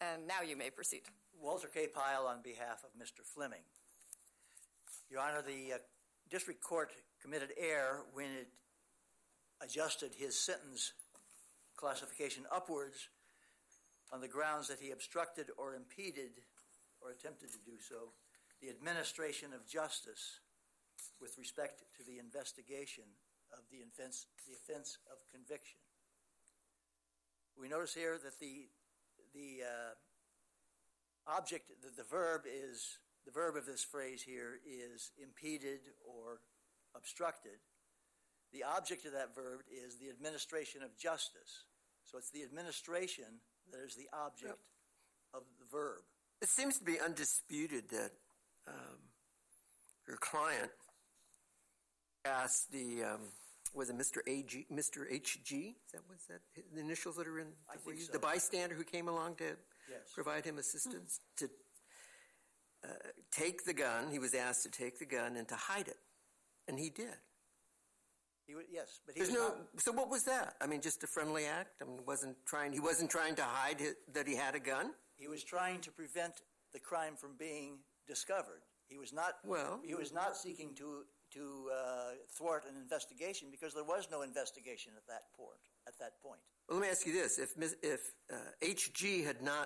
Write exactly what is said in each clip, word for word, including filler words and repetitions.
And now you may proceed. Walter K. Pyle on behalf of Mister Fleming. Your Honor, the uh, district court committed error when it adjusted his sentence classification upwards on the grounds that he obstructed or impeded or attempted to do so the administration of justice with respect to the investigation of the offense, the offense of conviction. We notice here that the the uh, object, the, the verb is the verb of this phrase here is impeded or obstructed. The object of that verb is the administration of justice. So it's the administration that is the object yep. of the verb. It seems to be undisputed that um, your client asked the um, was it Mister A G, Mister H G? Is that what's that? The initials that are in I think so. The bystander who came along to yes. provide him assistance to uh, take the gun. He was asked to take the gun and to hide it, and he did. He would, yes, but he There's was no. not, So what was that? I mean, just a friendly act. I mean, wasn't trying. He wasn't trying to hide it, that he had a gun. He was trying to prevent the crime from being discovered. He was not. Well, he was not seeking to to uh, thwart an investigation because there was no investigation at that point. At that point. Well, let me ask you this: if if uh, H G had not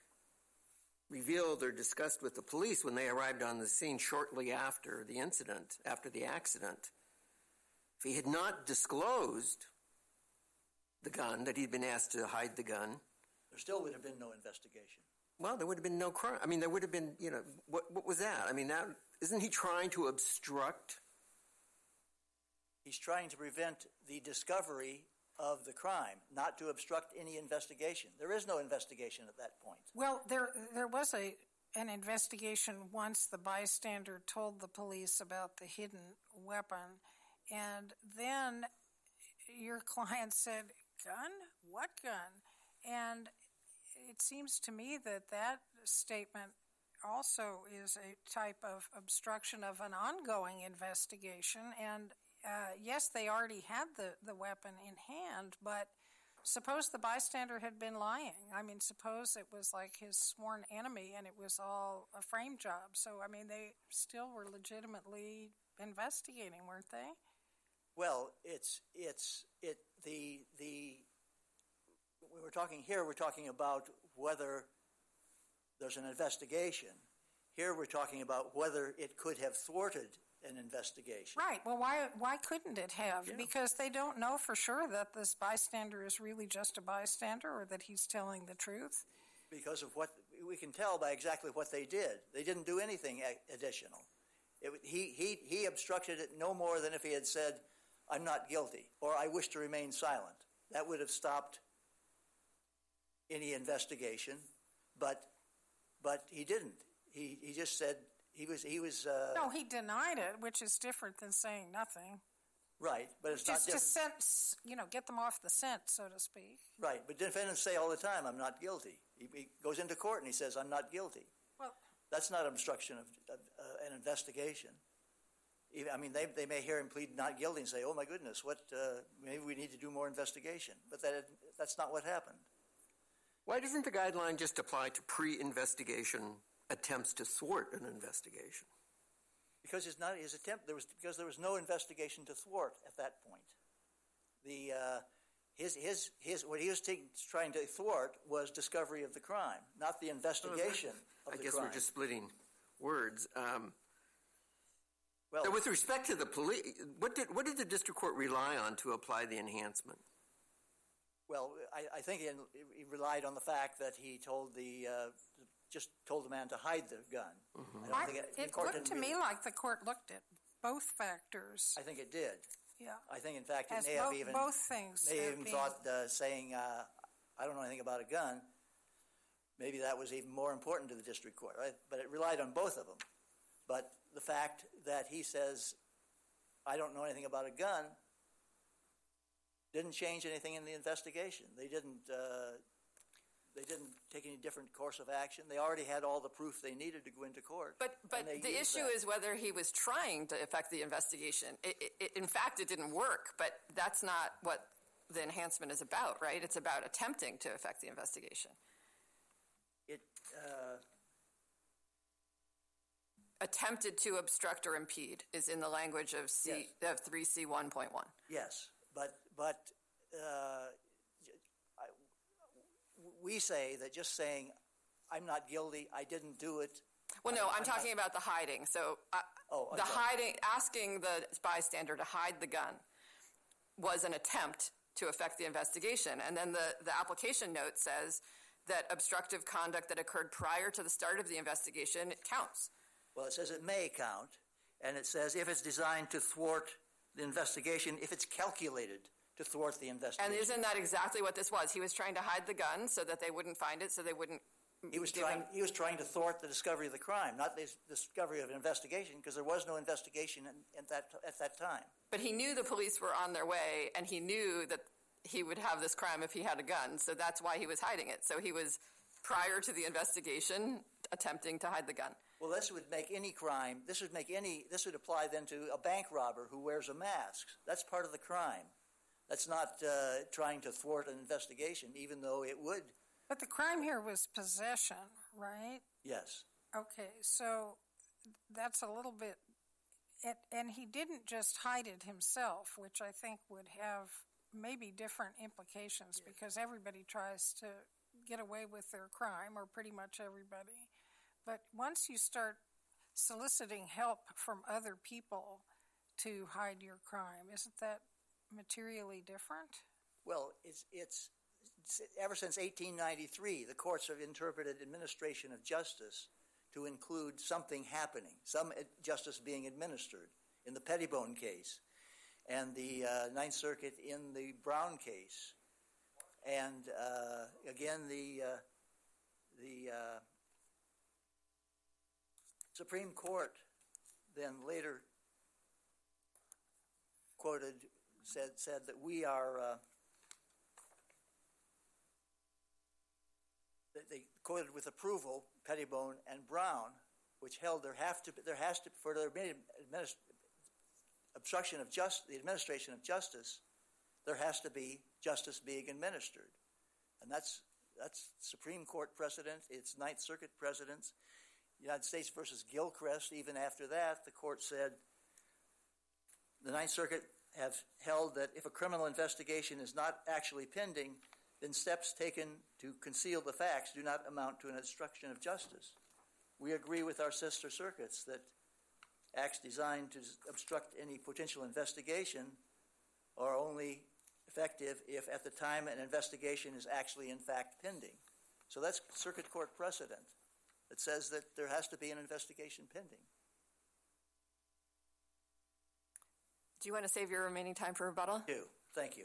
revealed or discussed with the police when they arrived on the scene shortly after the incident, after the accident, if he had not disclosed the gun, that he'd been asked to hide the gun, there still would have been no investigation. Well, there would have been no crime. I mean, there would have been, you know, what what was that? I mean, that, isn't he trying to obstruct? He's trying to prevent the discovery of the crime, not to obstruct any investigation. There is no investigation at that point. Well, there there was a an investigation once the bystander told the police about the hidden weapon, and then your client said, "Gun? What gun?" And it seems to me that that statement also is a type of obstruction of an ongoing investigation. And uh, yes, they already had the, the weapon in hand, but suppose the bystander had been lying. I mean, suppose it was like his sworn enemy and it was all a frame job. So, I mean, they still were legitimately investigating, weren't they? Well, it's it's it the the when we're talking here, we're talking about whether there's an investigation. Here we're talking about whether it could have thwarted an investigation. Right. Well, why why couldn't it have? Yeah. Because they don't know for sure that this bystander is really just a bystander or that he's telling the truth. Because of what we can tell by exactly what they did. They didn't do anything additional. It, he, he, he obstructed it no more than if he had said, "I'm not guilty," or "I wish to remain silent." That would have stopped any investigation, but but he didn't. He he just said he was he was. Uh, no, he denied it, which is different than saying nothing. Right, but it's just not to sense, you know, get them off the scent, so to speak. Right, but defendants say all the time, "I'm not guilty." He, he goes into court and he says, "I'm not guilty." Well, that's not obstruction of, of uh, an investigation. Even, I mean, they they may hear him plead not guilty and say, "Oh my goodness, what? Uh, maybe we need to do more investigation." But that that's not what happened. Why doesn't the guideline just apply to pre-investigation attempts to thwart an investigation? Because it's not his attempt. There was because there was no investigation to thwart at that point. The uh, his his his what he was taking, trying to thwart was discovery of the crime, not the investigation well, of the I guess crime. we're just splitting words. Um, well, so with respect to the police, what did what did the district court rely on to apply the enhancement? Well, I, I think he, he relied on the fact that he told the uh, just told the man to hide the gun. Mm-hmm. I don't think it, it looked to really, me like the court looked at both factors. I think it did. Yeah. I think, in fact, it As may bo- have even both things. May have even being... thought uh, saying, uh, "I don't know anything about a gun." Maybe that was even more important to the district court, right? But it relied on both of them. But the fact that he says, "I don't know anything about a gun," didn't change anything in the investigation. They didn't. Uh, they didn't take any different course of action. They already had all the proof they needed to go into court. But but the issue that. is whether he was trying to affect the investigation. It, it, in fact, it didn't work. But that's not what the enhancement is about, right? It's about attempting to affect the investigation. It it uh, attempted to obstruct or impede is in the language of C Yes. of three C one point one. yes, but but uh, I, we say that just saying I'm not guilty, I didn't do it. Well, no, I'm, I'm talking not- about the hiding. So uh, Oh, I'm the sorry. hiding, asking the bystander to hide the gun was an attempt to affect the investigation. And then the, the application note says that obstructive conduct that occurred prior to the start of the investigation counts. Well, it says it may count, and it says if it's designed to thwart the investigation, if it's calculated to thwart the investigation. And isn't that exactly what this was? He was trying to hide the gun so that they wouldn't find it, so they wouldn't He was give trying. him- He was trying to thwart the discovery of the crime, not the discovery of an investigation, because there was no investigation in, in that at that time. But he knew the police were on their way, and he knew that he would have this crime if he had a gun, so that's why he was hiding it. So he was, prior to the investigation, attempting to hide the gun. Well, this would make any crime. This would make any. This would apply then to a bank robber who wears a mask. That's part of the crime. That's not uh, trying to thwart an investigation, even though it would. But the crime here was possession, right? Yes. Okay, so that's a little bit, it, and he didn't just hide it himself, which I think would have maybe different implications because everybody tries to get away with their crime, or pretty much everybody. But once you start soliciting help from other people to hide your crime, isn't that materially different? Well, it's it's. Ever since eighteen ninety-three, the courts have interpreted administration of justice to include something happening, some justice being administered, in the Pettibone case, and the uh, Ninth Circuit in the Brown case, and uh, again the uh, the uh, Supreme Court then later quoted said said that we are. Uh, They quoted with approval Pettibone and Brown, which held there have to be, there has to for the administ- obstruction of just the administration of justice, there has to be justice being administered, and that's that's Supreme Court precedent. It's Ninth Circuit precedents. United States versus Gilchrist. Even after that, the court said the Ninth Circuit have held that if a criminal investigation is not actually pending, then steps taken to conceal the facts do not amount to an obstruction of justice. We agree with our sister circuits that acts designed to obstruct any potential investigation are only effective if at the time an investigation is actually in fact pending. So that's circuit court precedent that says that there has to be an investigation pending. Do you want to save your remaining time for rebuttal? I do. Thank you.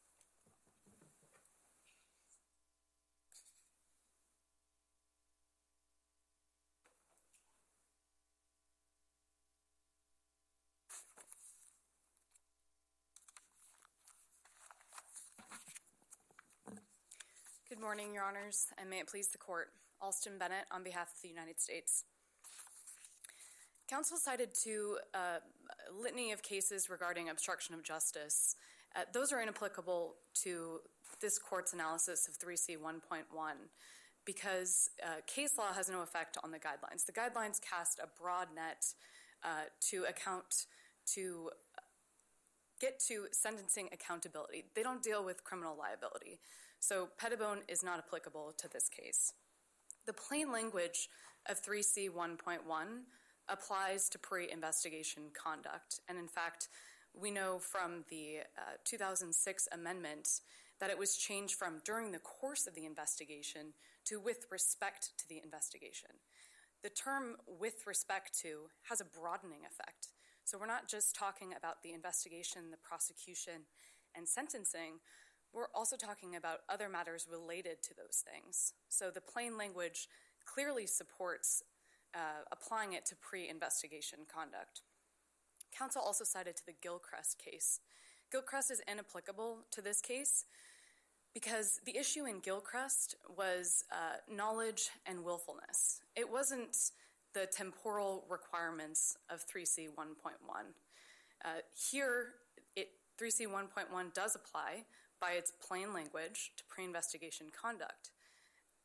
Good morning, Your Honors, and may it please the Court. Alston Bennett on behalf of the United States. Counsel cited two uh, litany of cases regarding obstruction of justice. Uh, those are inapplicable to this Court's analysis of three C one point one because uh, case law has no effect on the guidelines. The guidelines cast a broad net uh, to account to get to sentencing accountability. They don't deal with criminal liability. So Pettibone is not applicable to this case. The plain language of three C one point one applies to pre-investigation conduct. And in fact, we know from the uh, two thousand six amendment that it was changed from during the course of the investigation to with respect to the investigation. The term with respect to has a broadening effect. So we're not just talking about the investigation, the prosecution, and sentencing. We're also talking about other matters related to those things. So the plain language clearly supports uh, applying it to pre-investigation conduct. Counsel also cited to the Gilchrist case. Gilchrist is inapplicable to this case because the issue in Gilchrist was uh, knowledge and willfulness. It wasn't the temporal requirements of three C one point one. Uh, here, it, three C one point one does apply by its plain language to pre-investigation conduct.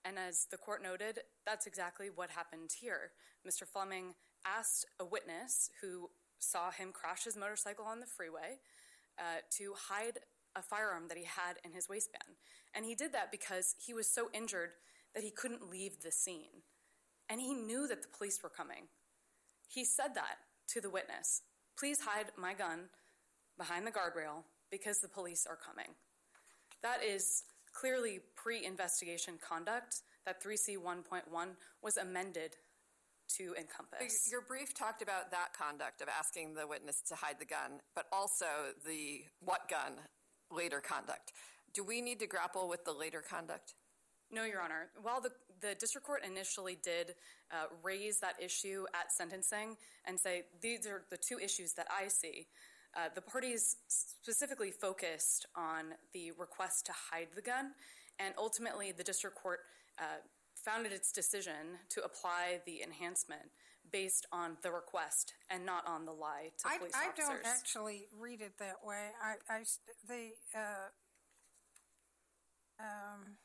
And as the court noted, that's exactly what happened here. Mister Fleming asked a witness who saw him crash his motorcycle on the freeway uh, to hide a firearm that he had in his waistband. And he did that because he was so injured that he couldn't leave the scene. And he knew that the police were coming. He said that to the witness. Please hide my gun behind the guardrail because the police are coming. That is clearly pre-investigation conduct that three C one point one was amended to encompass. Your brief talked about that conduct of asking the witness to hide the gun, but also the what gun later conduct. Do we need to grapple with the later conduct? No, Your Honor. While the, the district court initially did uh, raise that issue at sentencing and say, these are the two issues that I see, uh, the parties specifically focused on the request to hide the gun, and ultimately the district court uh, founded its decision to apply the enhancement based on the request and not on the lie to I, police I officers. I don't actually read it that way. I, I the uh, um,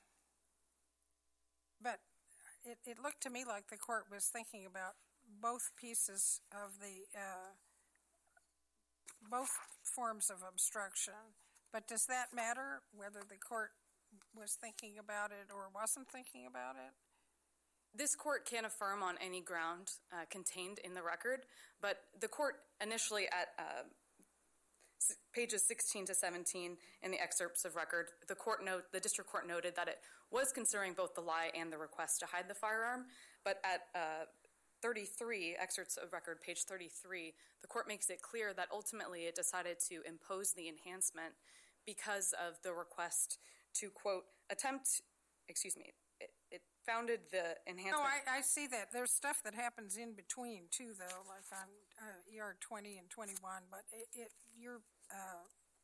but it, it looked to me like the court was thinking about both pieces of the uh, both forms of obstruction. But does that matter whether the court was thinking about it or wasn't thinking about it? This court can affirm on any ground uh, contained in the record, but the court initially at uh, s- pages sixteen to seventeen in the excerpts of record, the court note, the district court noted that it was considering both the lie and the request to hide the firearm, but at uh, thirty-three, excerpts of record, page thirty-three, the court makes it clear that ultimately it decided to impose the enhancement because of the request to, quote, attempt, excuse me, it, it founded the enhancement. No, I, I see that. There's stuff that happens in between, too, though, like on uh, E R twenty and twenty-one. But it, it you're, uh,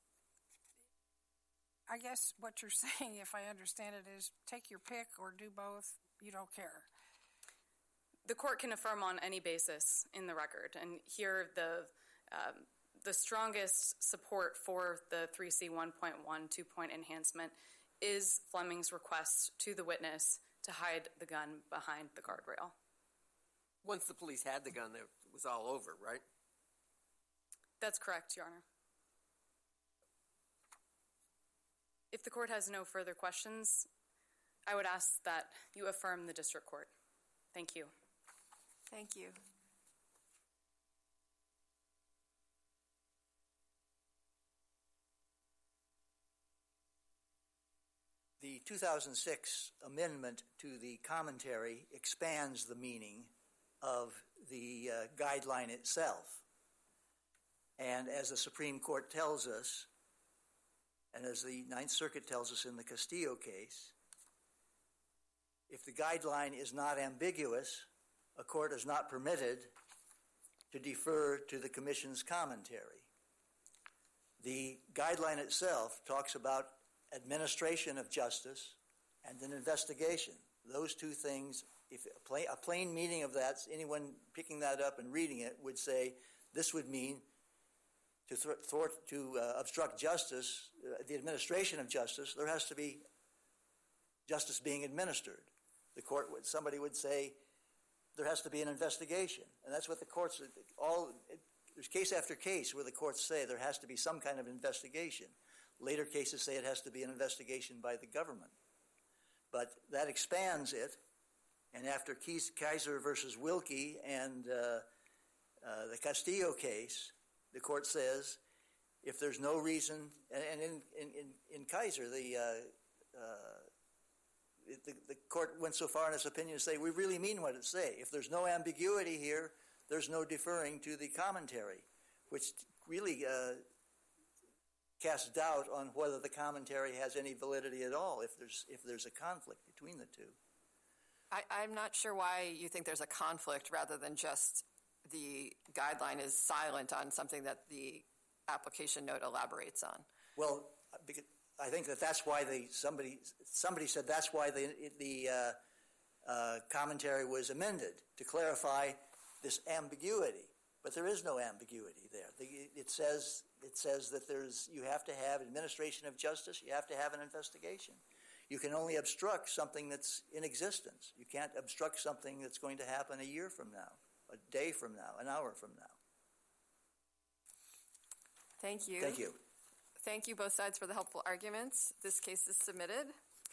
I guess what you're saying, if I understand it, is take your pick or do both. You don't care. The court can affirm on any basis in the record. And here, the um, the strongest support for the three C one point one two-point enhancement is Fleming's request to the witness to hide the gun behind the guardrail. Once the police had the gun, it was all over, right? That's correct, Your Honor. If the court has no further questions, I would ask that you affirm the district court. Thank you. Thank you. The two thousand six amendment to the commentary expands the meaning of the uh, guideline itself. And as the Supreme Court tells us, and as the Ninth Circuit tells us in the Castillo case, if the guideline is not ambiguous, a court is not permitted to defer to the Commission's commentary. The guideline itself talks about administration of justice and an investigation. Those two things, if a plain, a plain meaning of that, anyone picking that up and reading it would say this would mean to thwart, to uh, obstruct justice, uh, the administration of justice, there has to be justice being administered. The court would, somebody would say there has to be an investigation, and that's what the courts all. It, there's case after case where the courts say there has to be some kind of investigation. Later cases say it has to be an investigation by the government. But that expands it, and after Kaiser versus Wilkie and uh, uh, the Castillo case, the court says if there's no reason, and, and in, in, in Kaiser, the, uh, uh, the, the court went so far in its opinion to say we really mean what it say. If there's no ambiguity here, there's no deferring to the commentary, which really uh, casts doubt on whether the commentary has any validity at all if there's if there's a conflict between the two. I, I'm not sure why you think there's a conflict rather than just the guideline is silent on something that the application note elaborates on. Well, because I think that that's why the somebody somebody said that's why the the uh, uh, commentary was amended to clarify this ambiguity. But there is no ambiguity there. The, it says it says that there's you have to have administration of justice. You have to have an investigation. You can only obstruct something that's in existence. You can't obstruct something that's going to happen a year from now, a day from now, an hour from now. Thank you. Thank you. Thank you both sides for the helpful arguments. This case is submitted.